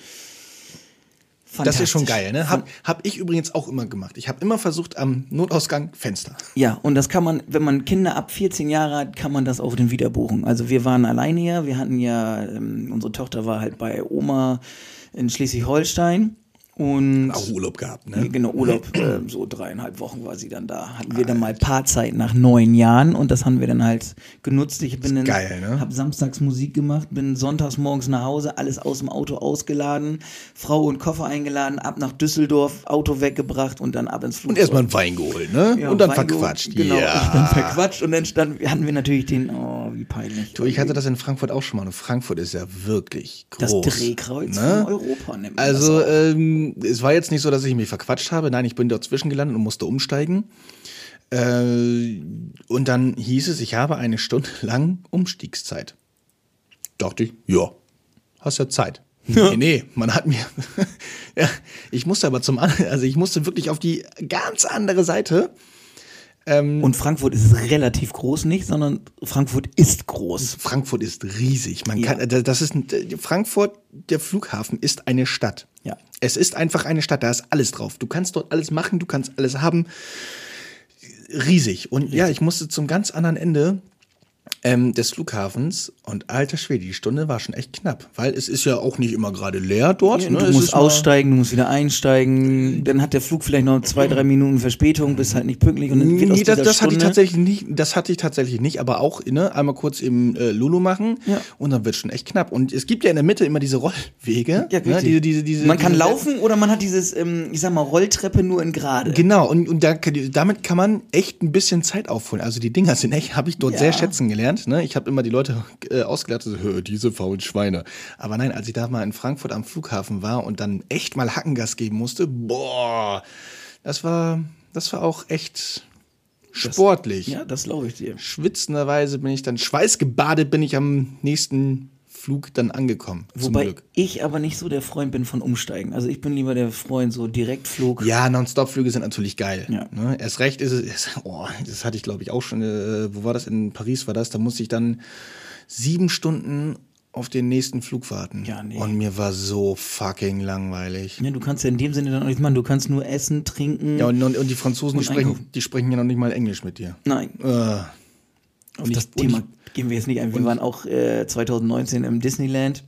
Das ist schon Fantastisch. geil, ne? Hab, hab ich übrigens auch immer gemacht. Ich habe immer versucht, am Notausgang Fenster. Ja, und das kann man, wenn man Kinder ab vierzehn Jahre hat, kann man das auch dann wieder buchen. Also wir waren alleine ja, wir hatten ja, ähm, unsere Tochter war halt bei Oma in Schleswig-Holstein und Auch Urlaub gehabt, ne? genau, Urlaub, äh, so dreieinhalb Wochen war sie dann da. Hatten wir dann mal Paarzeit nach neun Jahren und das haben wir dann halt genutzt. Ich bin dann, geil, ne? hab samstags Musik gemacht, bin sonntags morgens nach Hause, alles aus dem Auto ausgeladen, Frau und Koffer eingeladen, ab nach Düsseldorf, Auto weggebracht und dann ab ins Flugzeug. Und erstmal einen Wein geholt, ne? Ja, und dann Wein verquatscht. geholt, Genau, Ja. und dann verquatscht und dann stand, hatten wir natürlich den, oh, wie peinlich. Du, ich hatte das in Frankfurt auch schon mal. Und Frankfurt ist ja wirklich das groß. Drehkreuz ne? von Europa nennt man Also, das auch. ähm, es war jetzt nicht so, dass ich mich verquatscht habe. Nein, ich bin dort zwischengelandet und musste umsteigen. Äh, und dann hieß es, ich habe eine Stunde lang Umstiegszeit. Dachte ich, ja, hast ja Zeit. Nee, nee, man hat mir, ja, ich musste aber zum, an- also ich musste wirklich auf die ganz andere Seite. Ähm, Und Frankfurt ist relativ groß nicht, sondern Frankfurt ist groß. Frankfurt ist riesig. Man Ja. kann, das ist ein, Frankfurt, der Flughafen ist eine Stadt. Ja. Es ist einfach eine Stadt, da ist alles drauf. Du kannst dort alles machen, du kannst alles haben. Riesig. Und Riesig. Ja, ich musste zum ganz anderen Ende ähm, des Flughafens und alter Schwede, die Stunde war schon echt knapp, weil es ist ja auch nicht immer gerade leer dort. Ja, ne? du Es musst ist mal- aussteigen, du musst wieder einsteigen, dann hat der Flug vielleicht noch zwei, drei Minuten Verspätung, bist halt nicht pünktlich und dann wird aus Nee, das, dieser das hatte ich Stunde- tatsächlich nicht, das hatte ich tatsächlich nicht, aber auch ne, einmal kurz im äh, Lulu machen Ja. und dann wird schon echt knapp. Und es gibt ja in der Mitte immer diese Rollwege. Ja, ne, richtig. diese, diese, diese, Man kann diese, laufen oder man hat dieses, ähm, ich sag mal, Rolltreppe nur in gerade. Genau, und, und da, damit kann man echt ein bisschen Zeit aufholen. Also die Dinger sind echt, habe ich dort Ja. sehr schätzen gelernt. Ne? Ich habe immer die Leute äh, ausgelacht, so, "Hö, diese faulen Schweine. Aber nein, als ich da mal in Frankfurt am Flughafen war und dann echt mal Hackengas geben musste, boah, das war, das war auch echt sportlich. Ja, das glaube ich dir. Schwitzenderweise bin ich dann, schweißgebadet bin ich am nächsten Flug dann angekommen. Zum Wobei Glück. ich aber nicht so der Freund bin von Umsteigen. Also ich bin lieber der Freund so Direktflug. Ja, Non-Stop-Flüge sind natürlich geil. Ja. Ne? Erst recht ist es, ist, oh, das hatte ich glaube ich auch schon, äh, wo war das? In Paris war das, da musste ich dann sieben Stunden auf den nächsten Flug warten. Ja, nee. Und mir war so fucking langweilig. Ja, du kannst ja in dem Sinne dann auch nichts machen. Du kannst nur essen, trinken. Ja, und, und, und die Franzosen, die Und sprechen, einkaufen. die sprechen ja noch nicht mal Englisch mit dir. Nein. Äh, Auf und das ich- Thema und gehen wir jetzt nicht ein. Wir waren auch äh, zwanzig neunzehn im Disneyland.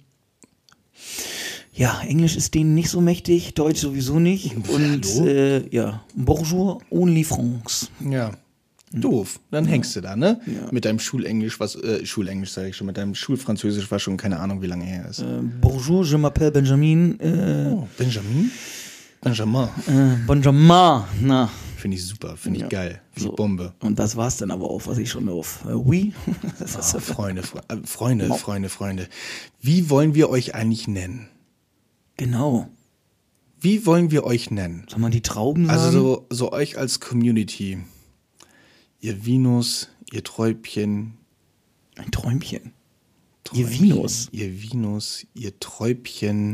Ja, Englisch ist denen nicht so mächtig, Deutsch sowieso nicht. Und Hallo? äh, ja, bonjour, only France. Ja. Doof. Dann hängst du da, ne? Ja. Mit deinem Schulenglisch, was, äh, Schulenglisch sage ich schon, mit deinem Schulfranzösisch, was schon keine Ahnung, wie lange her ist. Äh, bonjour, je m'appelle Benjamin. Äh, Oh, Benjamin? Benjamin. äh, Benjamin, na. Finde ich super, finde ich Ja. geil. Wie So. Bombe. Und das war's dann aber auch, was ich schon auf äh, oui. Das ist Ah, Freunde, Fre äh, Freunde, Genau. Freunde, Freunde. Wie wollen wir euch eigentlich nennen? genau. Wie wollen wir euch nennen? Soll man die Trauben sagen? Also so, so euch als Community. Ihr Venus, ihr Träubchen. Ein Träumchen. Träubchen, Ihr Venus. Ihr Venus, ihr Träubchen.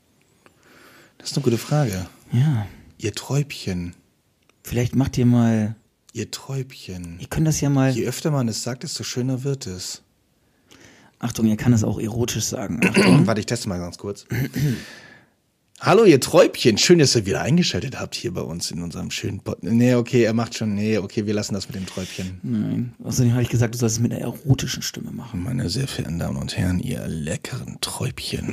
Das ist eine gute Frage. Ja. Ihr Träubchen, Vielleicht macht ihr mal. ihr Träubchen. Ihr könnt das ja mal. Je öfter man es sagt, desto schöner wird es. Achtung, ihr kann es auch erotisch sagen. Achtung. Warte, ich teste mal ganz kurz. Hallo, ihr Träubchen. Schön, dass ihr wieder eingeschaltet habt hier bei uns in unserem schönen Pod. Nee, okay, er macht schon. Nee, okay, wir lassen das mit dem Träubchen. Nein. Außerdem habe ich gesagt, du sollst es mit einer erotischen Stimme machen. Meine sehr verehrten Damen und Herren, ihr leckeren Träubchen.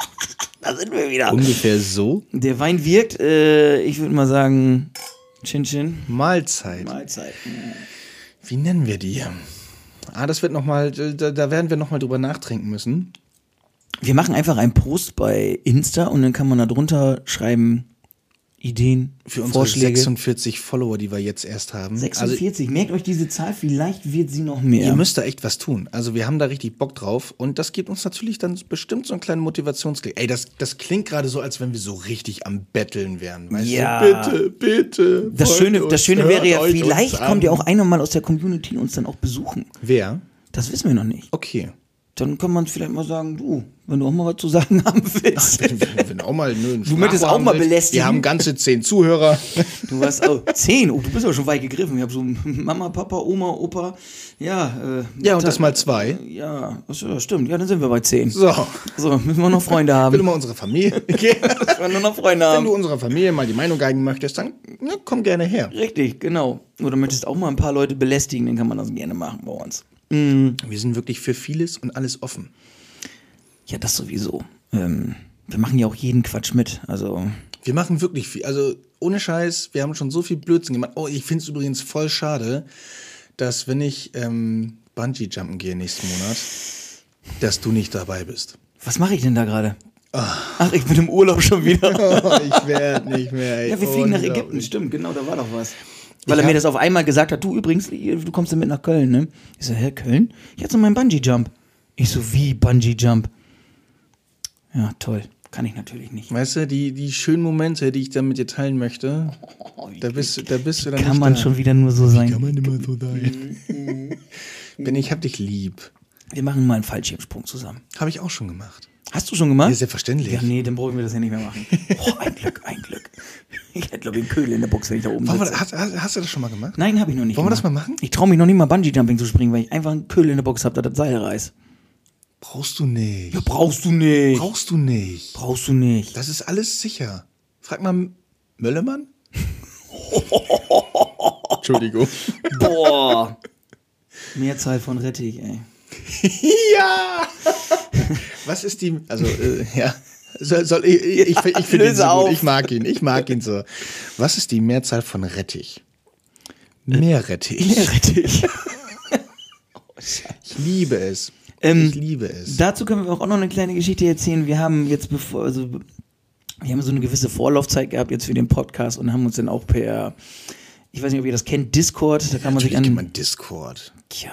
Da sind wir wieder. Ungefähr so. Der Wein wirkt, äh, ich würde mal sagen, Chin Chin. Mahlzeit. Mahlzeit. Wie nennen wir die? Ah, das wird nochmal, da, da werden wir nochmal drüber nachtrinken müssen. Wir machen einfach einen Post bei Insta und dann kann man da drunter schreiben, Ideen, Für unsere Vorschläge. sechsundvierzig Follower, die wir jetzt erst haben. Also, sechsundvierzig, merkt euch diese Zahl, vielleicht wird sie noch mehr. ihr müsst da echt was tun. Also wir haben da richtig Bock drauf und das gibt uns natürlich dann bestimmt so einen kleinen Motivationsklick. Ey, das, das klingt gerade so, als wenn wir so richtig am Betteln wären. Weißt Ja. du? Bitte, bitte. das folgt Schöne, uns, das Schöne hört wäre ja, euch vielleicht uns an. kommt ja auch einer mal aus der Community uns dann auch besuchen. Wer? Das wissen wir noch nicht. Okay. Dann kann man vielleicht mal sagen, du, wenn du auch mal was zu sagen haben willst. Wenn, wenn auch mal, nö, einen Du möchtest Sprachrohr auch haben mal willst. belästigen? Wir haben ganze zehn Zuhörer. Du hast oh, zehn, oh, du bist aber schon weit gegriffen. Ich habe so Mama, Papa, Oma, Opa. Ja, äh, Ja, und das mal zwei. Ja, das ja, stimmt. Ja, dann sind wir bei zehn. So. So, müssen wir noch Freunde Wenn du haben. mal unsere Familie, okay. Wenn wir noch Freunde Wenn haben. du unserer Familie mal die Meinung geigen möchtest, dann ja, komm gerne her. Richtig, genau. Oder möchtest auch mal ein paar Leute belästigen, dann kann man das gerne machen bei uns. Mhm. Wir sind wirklich für vieles und alles offen. Ja, das sowieso. Ähm, wir machen ja auch jeden Quatsch mit. Also, Wir machen wirklich viel. Also ohne Scheiß, wir haben schon so viel Blödsinn gemacht. Oh, ich finde es übrigens voll schade, dass wenn ich ähm, Bungee-Jumpen gehe nächsten Monat, dass du nicht dabei bist. was mache ich denn da gerade? Ach, ich bin im Urlaub schon wieder. Oh, ich werde nicht mehr. Ey. Ja, wir fliegen nach Unglaublich. Ägypten, stimmt, genau, da war doch was. Weil er hab- mir das auf einmal gesagt hat, du übrigens, du kommst ja mit nach Köln, ne? Ich so, hä, Köln? Ich hatte so meinen Bungee-Jump. Ich so, wie Bungee-Jump? Ja, toll. Kann ich natürlich nicht. Weißt du, die, die schönen Momente, die ich dann mit dir teilen möchte, da bist, da bist du dann Kann nicht man da. schon wieder nur so sein. Kann man immer so sein. Ben, ich hab dich lieb. Wir machen mal einen Fallschirmsprung zusammen. Habe ich auch schon gemacht. Hast du schon gemacht? Ja, selbstverständlich. Ja, nee, dann brauchen wir das ja nicht mehr machen. Oh, ein Glück, ein Glück. Ich hätte, glaube ich, einen Köhl in der Box, wenn ich da oben Wollen wir, sitze. hast, hast, hast du das schon mal gemacht? Nein, habe ich noch nicht Wollen wir gemacht. das mal machen? Ich traue mich noch nicht mal Bungee-Jumping zu springen, weil ich einfach einen Köhl in der Box habe, da das Seil reißt. Brauchst du nicht. Ja, brauchst du nicht. Brauchst du nicht. Brauchst du nicht. Das ist alles sicher. Frag mal Möllemann. Entschuldigung. Boah. Mehrzahl von Rettich, ey. Ja! Was ist die, also, äh, ja, soll, soll ich, ich, ich, ich finde ihn löse so auf. gut, ich mag ihn, ich mag ihn so. Was ist die Mehrzahl von Rettich? Meerrettich. Meerrettich. Ich liebe es. Ähm, ich liebe es. Dazu können wir auch noch eine kleine Geschichte erzählen. Wir haben jetzt bevor, also wir haben so eine gewisse Vorlaufzeit gehabt jetzt für den Podcast und haben uns dann auch per, ich weiß nicht, ob ihr das kennt, Discord, da kann man sich Natürlich an. kennt man Discord. Ja.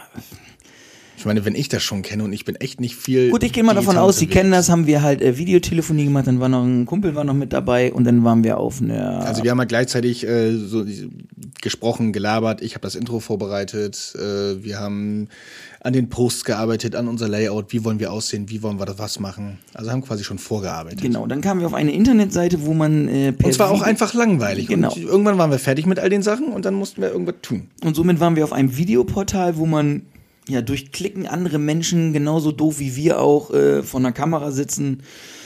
Ich meine, wenn ich das schon kenne und ich bin echt nicht viel. Gut, ich gehe mal davon digital aus, Sie unterwegs. kennen das, haben wir halt äh, Videotelefonie gemacht, dann war noch ein Kumpel war noch mit dabei und dann waren wir auf einer. Also wir haben ja gleichzeitig äh, so gesprochen, gelabert. Ich habe das Intro vorbereitet. Äh, wir haben an den Posts gearbeitet, an unser Layout. Wie wollen wir aussehen? Wie wollen wir das was machen? Also haben quasi schon vorgearbeitet. Genau, dann kamen wir auf eine Internetseite, wo man äh, per Und zwar auch Video- einfach langweilig. Genau. Und irgendwann waren wir fertig mit all den Sachen und dann mussten wir irgendwas tun. Und somit waren wir auf einem Videoportal, wo man ja durch Klicken andere Menschen genauso doof wie wir auch äh, vor einer Kamera sitzen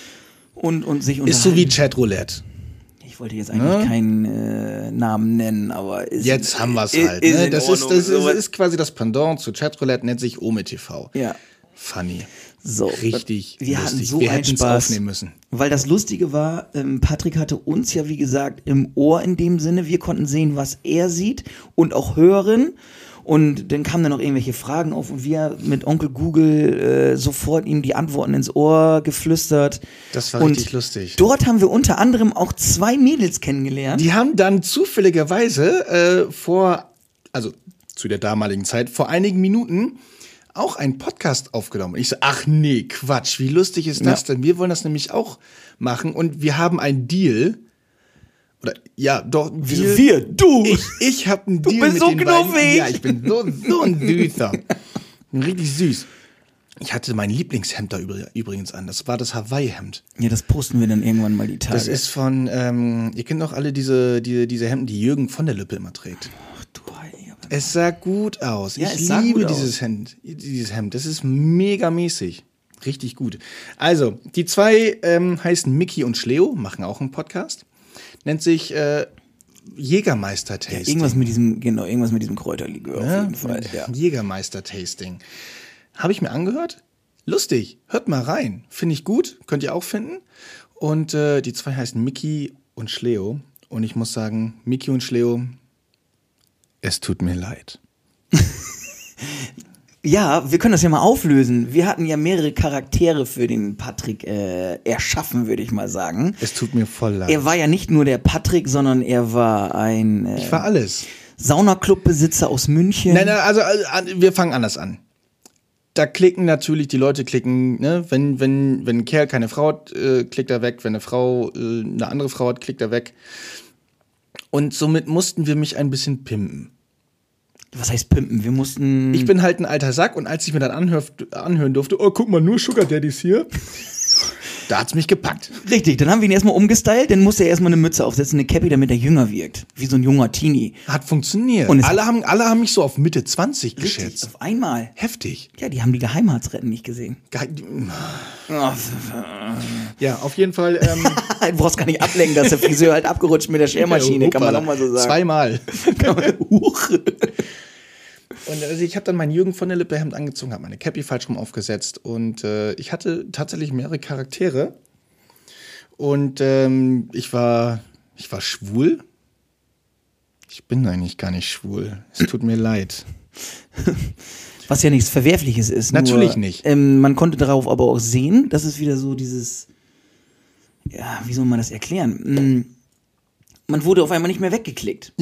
und, und sich unterhalten. Ist so wie Chatroulette. Ich wollte jetzt eigentlich Ne? keinen äh, Namen nennen, aber ist, Jetzt haben wir es ist- halt. ist Ne? in Das, ist, Ordnung. das ist, Sowas- ist quasi das Pendant zu Chatroulette, nennt sich Ome T V. Ja. Funny. So, Richtig wir lustig. hatten so wir einen hätten es Spaß. aufnehmen müssen. Weil das Lustige war, ähm, Patrick hatte uns ja wie gesagt im Ohr in dem Sinne, wir konnten sehen, was er sieht und auch hören. Und dann kamen dann noch irgendwelche Fragen auf und wir mit Onkel Google äh, sofort ihm die Antworten ins Ohr geflüstert. Das war und richtig lustig. Dort haben wir unter anderem auch zwei Mädels kennengelernt. Die haben dann zufälligerweise äh, vor, also zu der damaligen Zeit, vor einigen Minuten auch einen Podcast aufgenommen. Und ich so, ach nee, Quatsch, wie lustig ist das Ja. denn? Wir wollen das nämlich auch machen und wir haben einen Deal. Oder, ja, doch, Wieso Deal. wir? Du! Ich, ich habe einen Deal bist mit so den knuffig. beiden. Ja, ich bin so, so ein Süßer. Richtig süß. Ich hatte mein Lieblingshemd da übr- übrigens an. Das war das Hawaii-Hemd. Ja, das posten wir dann irgendwann mal die Tage. Das ist von, ähm, ihr kennt doch alle diese, diese, diese Hemden, die Jürgen von der Lippe immer trägt. Ach du Heiliger. Es sah gut aus. Ja, ich es sah liebe gut dieses Hemd, dieses Hemd. Das ist mega mäßig. Richtig gut. Also, die zwei ähm, heißen Mickey und Schleo, machen auch einen Podcast. Nennt sich äh, Jägermeister-Tasting. Ja, irgendwas mit diesem, genau, irgendwas mit diesem Kräuterlikör Ja, auf jeden Fall. Ja. Jägermeister-Tasting. Habe ich mir angehört. Lustig. Hört mal rein. Finde ich gut. Könnt ihr auch finden. Und äh, die zwei heißen Mickey und Schleo. Und ich muss sagen, Mickey und Schleo, es tut mir leid. Ja, wir können das ja mal auflösen. Wir hatten ja mehrere Charaktere für den Patrick äh, erschaffen, würde ich mal sagen. Es tut mir voll leid. Er war ja nicht nur der Patrick, sondern er war ein äh, ich war alles. Saunaclubbesitzer aus München. Nein, nein, also, also wir fangen anders an. Da klicken natürlich, die Leute klicken, ne, wenn, wenn, wenn ein Kerl keine Frau hat, äh, klickt er weg, wenn eine Frau äh, eine andere Frau hat, klickt er weg. Und somit mussten wir mich ein bisschen pimpen. Was heißt pimpen? Wir mussten. Ich bin halt ein alter Sack und als ich mir dann anhör, anhören durfte, oh, guck mal, nur Sugar Daddies hier, da hat's mich gepackt. Richtig, dann haben wir ihn erstmal umgestylt, dann musste er erstmal eine Mütze aufsetzen, eine Cappy, damit er jünger wirkt. Wie so ein junger Teenie. Hat funktioniert. Und es- alle, haben, alle haben mich so auf Mitte zwanzig Richtig, geschätzt. auf einmal. Heftig. Ja, die haben die Geheimratsretten nicht gesehen. Ge- Oh, Ja, auf jeden Fall. Ähm, du brauchst gar nicht ablenken, dass der Friseur halt abgerutscht mit der Schermaschine, kann man auch mal so sagen. Zweimal. Huch. Und also ich habe dann mein Jürgen von der Lippe Hemd angezogen, habe meine Cappy falsch rum aufgesetzt und äh, ich hatte tatsächlich mehrere Charaktere und ähm, ich war ich war schwul. Ich bin eigentlich gar nicht schwul. Es tut mir leid. Was ja nichts Verwerfliches ist. Natürlich nur, nicht. Ähm, man konnte darauf aber auch sehen, das ist wieder so dieses, ja, wie soll man das erklären? Mm, Man wurde auf einmal nicht mehr weggeklickt. Ja,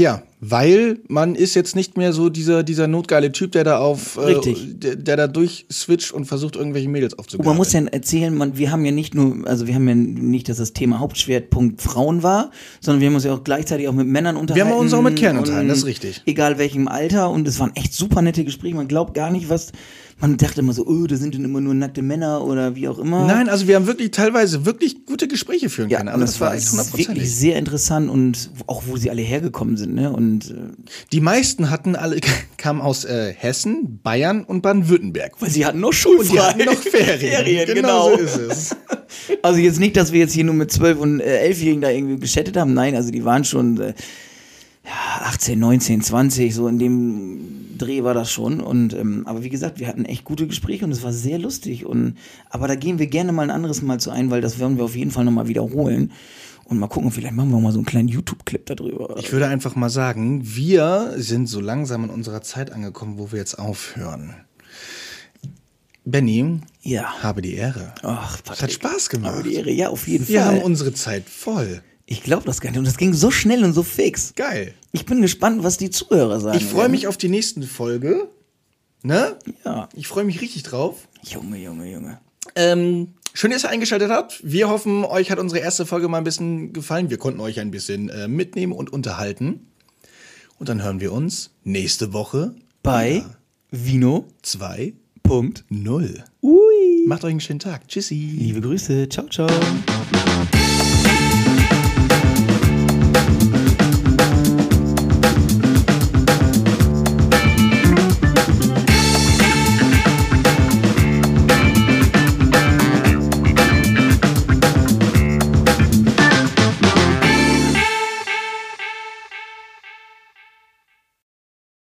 Weil man ist jetzt nicht mehr so dieser, dieser notgeile Typ, der da auf, äh, der, der da durchswitcht und versucht, irgendwelche Mädels aufzugreifen. Man muss ja erzählen, man, wir haben ja nicht nur, also wir haben ja nicht, dass das Thema Hauptschwerpunkt Frauen war, sondern wir haben uns ja auch gleichzeitig auch mit Männern unterhalten. Wir haben uns auch mit Kerlen unterhalten, das ist richtig. Egal welchem Alter, und es waren echt super nette Gespräche, man glaubt gar nicht, was, man dachte immer so, oh, da sind denn immer nur nackte Männer oder wie auch immer. Nein, also wir haben wirklich teilweise wirklich gute Gespräche führen ja, können. Also das, das war echt hundertprozentig. Wirklich sehr interessant und auch wo sie alle hergekommen sind, ne? Und äh, die meisten hatten alle kamen aus äh, Hessen, Bayern und Baden-Württemberg. Weil sie hatten noch schulfrei. Und die hatten noch Ferien. Ferien genau, genau so ist es. Also jetzt nicht, dass wir jetzt hier nur mit zwölf und elfjährigen da irgendwie geschattet haben. Nein, also die waren schon äh, ja, achtzehn, neunzehn, zwanzig, so in dem Dreh war das schon. Und ähm, aber wie gesagt, wir hatten echt gute Gespräche und es war sehr lustig. Und aber da gehen wir gerne mal ein anderes Mal zu ein, weil das werden wir auf jeden Fall nochmal wiederholen. Und mal gucken, vielleicht machen wir mal so einen kleinen YouTube-Clip darüber. Ich würde einfach mal sagen, wir sind so langsam in unserer Zeit angekommen, wo wir jetzt aufhören. Benny, ja. habe die Ehre. Ach, es hat Spaß gemacht. Habe die Ehre, ja, auf jeden wir Fall. Wir haben unsere Zeit voll. Ich glaube das gar nicht. Und das ging so schnell und so fix. Geil. Ich bin gespannt, was die Zuhörer sagen. Ich freue mich auf die nächste Folge. Ne? Ja. Ich freue mich richtig drauf. Junge, Junge, Junge. Ähm, schön, dass ihr eingeschaltet habt. Wir hoffen, euch hat unsere erste Folge mal ein bisschen gefallen. Wir konnten euch ein bisschen äh, mitnehmen und unterhalten. Und dann hören wir uns nächste Woche bei ja. Vino zwei Punkt null. Ui. Macht euch einen schönen Tag. Tschüssi. Liebe Grüße. Ciao, ciao.